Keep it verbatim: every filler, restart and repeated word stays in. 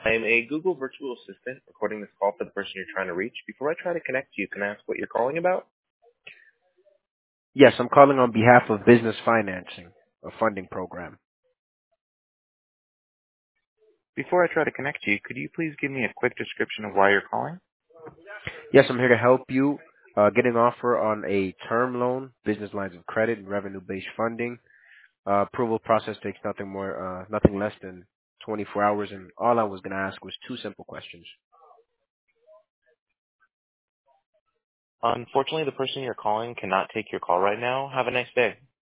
I am a Google virtual assistant recording this call for the person you're trying to reach. Before I try to connect you, can I ask what you're calling about? Yes, I'm calling on behalf of Business Financing, a funding program. Before I try to connect you, could you please give me a quick description of why you're calling? Yes, I'm here to help you uh, get an offer on a term loan, business lines of credit, and revenue-based funding. Uh, approval process takes nothing more, uh, nothing less than twenty-four hours, and all I was going to ask was two simple questions. Unfortunately, the person you're calling cannot take your call right now. Have a nice day.